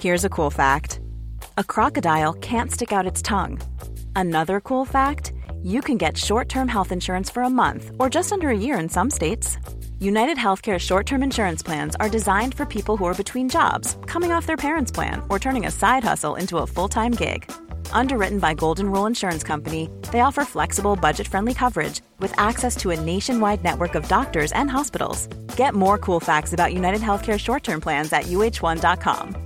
Here's a cool fact. A crocodile can't stick out its tongue. Another cool fact, you can get short-term health insurance for a month or just under a year in some states. United Healthcare short-term insurance plans are designed for people who are between jobs, coming off their parents' plan, or turning a side hustle into a full-time gig. Underwritten by Golden Rule Insurance Company, they offer flexible, budget-friendly coverage with access to a nationwide network of doctors and hospitals. Get more cool facts about United Healthcare short-term plans at uh1.com.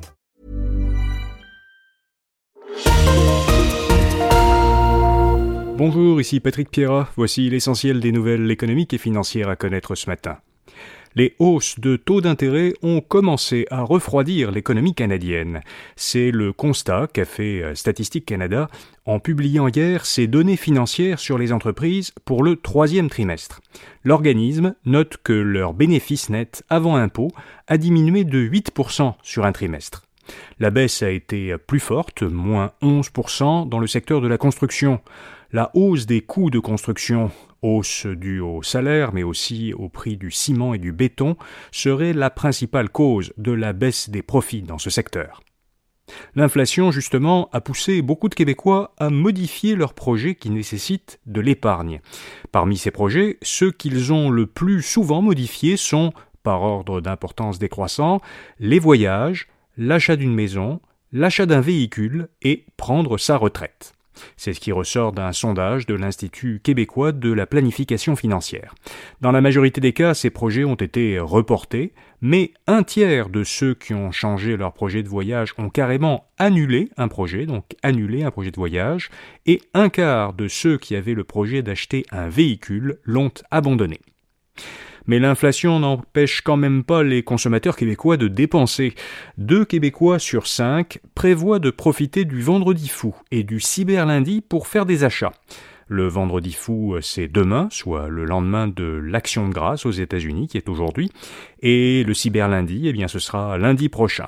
Bonjour, ici Patrick Pierrat. Voici l'essentiel des nouvelles économiques et financières à connaître ce matin. Les hausses de taux d'intérêt ont commencé à refroidir l'économie canadienne. C'est le constat qu'a fait Statistique Canada en publiant hier ses données financières sur les entreprises pour le troisième trimestre. L'organisme note que leur bénéfice net avant impôt a diminué de 8% sur un trimestre. La baisse a été plus forte, moins 11% dans le secteur de la construction. La hausse des coûts de construction, hausse due au salaire mais aussi au prix du ciment et du béton, serait la principale cause de la baisse des profits dans ce secteur. L'inflation, justement, a poussé beaucoup de Québécois à modifier leurs projets qui nécessitent de l'épargne. Parmi ces projets, ceux qu'ils ont le plus souvent modifiés sont, par ordre d'importance décroissant, les voyages, l'achat d'une maison, l'achat d'un véhicule et prendre sa retraite. C'est ce qui ressort d'un sondage de l'Institut québécois de la planification financière. Dans la majorité des cas, ces projets ont été reportés, mais un tiers de ceux qui ont changé leur projet de voyage ont carrément annulé un projet de voyage, et un quart de ceux qui avaient le projet d'acheter un véhicule l'ont abandonné. Mais l'inflation n'empêche quand même pas les consommateurs québécois de dépenser. 2 Québécois sur 5 prévoient de profiter du vendredi fou et du cyberlundi pour faire des achats. Le vendredi fou, c'est demain, soit le lendemain de l'Action de grâce aux États-Unis, qui est aujourd'hui, et le cyberlundi, ce sera lundi prochain.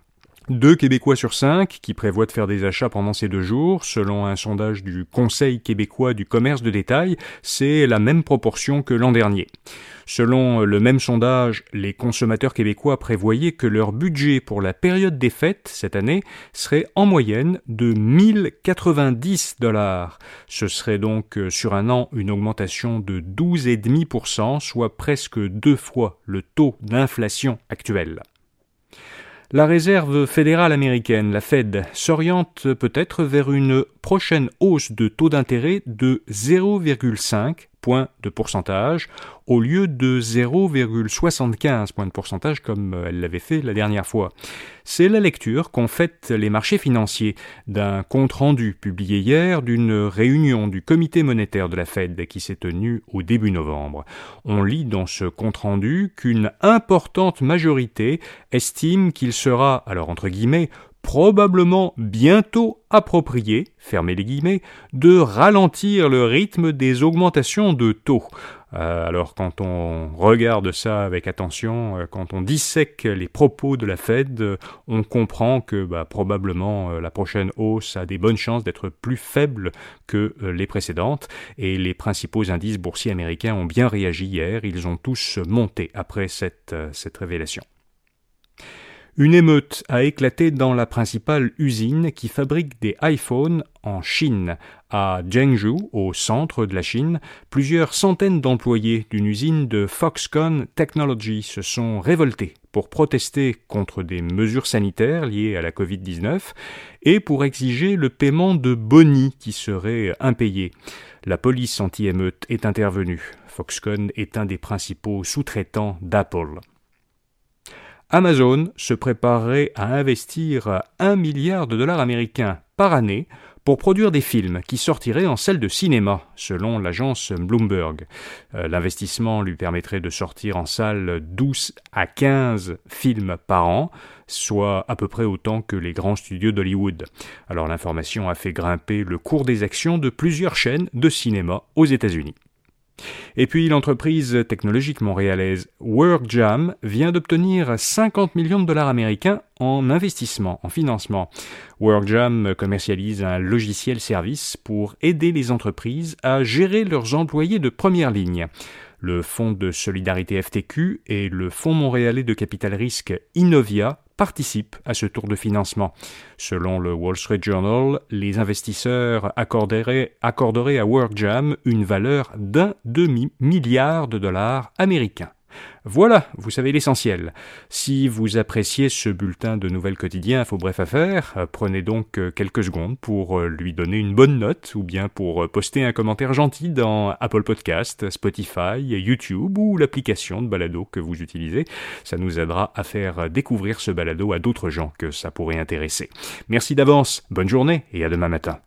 2 Québécois sur 5 qui prévoient de faire des achats pendant ces 2 jours, selon un sondage du Conseil québécois du commerce de détail, c'est la même proportion que l'an dernier. Selon le même sondage, les consommateurs québécois prévoyaient que leur budget pour la période des fêtes, cette année, serait en moyenne de 1 090 $. Ce serait donc sur un an une augmentation de 12,5%, soit presque 2 fois le taux d'inflation actuel. La Réserve fédérale américaine, la Fed, s'oriente peut-être vers une prochaine hausse de taux d'intérêt de 0,5 points de pourcentage au lieu de 0,75 points de pourcentage comme elle l'avait fait la dernière fois. C'est la lecture qu'ont faite les marchés financiers d'un compte-rendu publié hier d'une réunion du comité monétaire de la Fed qui s'est tenue au début novembre. On lit dans ce compte-rendu qu'une importante majorité estime qu'il sera, alors entre guillemets, probablement bientôt approprié, fermez les guillemets, de ralentir le rythme des augmentations de taux. Alors quand on regarde ça avec attention, quand on dissèque les propos de la Fed, on comprend que probablement la prochaine hausse a des bonnes chances d'être plus faible que les précédentes, et les principaux indices boursiers américains ont bien réagi hier, ils ont tous monté après cette révélation. Une émeute a éclaté dans la principale usine qui fabrique des iPhones en Chine. À Zhengzhou, au centre de la Chine, plusieurs centaines d'employés d'une usine de Foxconn Technology se sont révoltés pour protester contre des mesures sanitaires liées à la Covid-19 et pour exiger le paiement de boni qui seraient impayés. La police anti-émeute est intervenue. Foxconn est un des principaux sous-traitants d'Apple. Amazon se préparerait à investir $1 milliard américains par année pour produire des films qui sortiraient en salle de cinéma, selon l'agence Bloomberg. L'investissement lui permettrait de sortir en salle 12 à 15 films par an, soit à peu près autant que les grands studios d'Hollywood. Alors l'information a fait grimper le cours des actions de plusieurs chaînes de cinéma aux États-Unis. Et puis l'entreprise technologique montréalaise WorkJam vient d'obtenir $50 millions américains en investissement, en financement. WorkJam commercialise un logiciel-service pour aider les entreprises à gérer leurs employés de première ligne. Le Fonds de solidarité FTQ et le Fonds montréalais de capital risque Innovia participent à ce tour de financement. Selon le Wall Street Journal, les investisseurs accorderaient à WorkJam une valeur d'1,5 milliard de dollars américains. Voilà, vous savez l'essentiel. Si vous appréciez ce bulletin de nouvelles quotidien Info Bref Affaires, prenez donc quelques secondes pour lui donner une bonne note ou bien pour poster un commentaire gentil dans Apple Podcast, Spotify, YouTube ou l'application de balado que vous utilisez. Ça nous aidera à faire découvrir ce balado à d'autres gens que ça pourrait intéresser. Merci d'avance, bonne journée et à demain matin.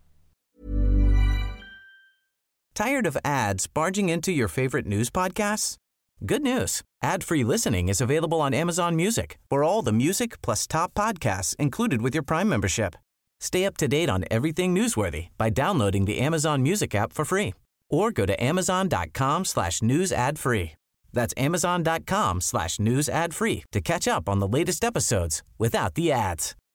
Tired of ads barging into your favorite news podcasts? Good news. Ad-free listening is available on Amazon Music for all the music plus top podcasts included with your Prime membership. Stay up to date on everything newsworthy by downloading the Amazon Music app for free or go to amazon.com/news ad free. That's amazon.com/news ad free to catch up on the latest episodes without the ads.